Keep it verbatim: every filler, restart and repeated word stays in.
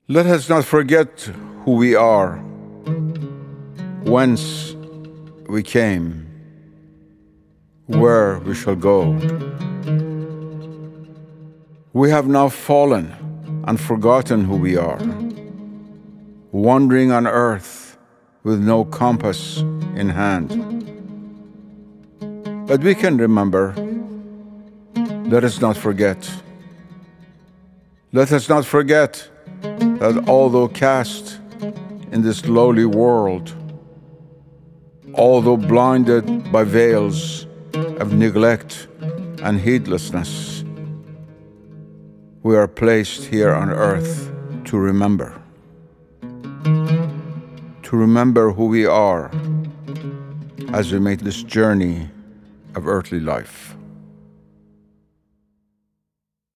Let us not forget who we are, whence we came, where we shall go. We have now fallen and forgotten who we are, wandering on earth with no compass in hand. But we can remember. Let us not forget. Let us not forget that although cast in this lowly world, although blinded by veils of neglect and heedlessness, we are placed here on earth to remember. To remember who we are as we make this journey of earthly life.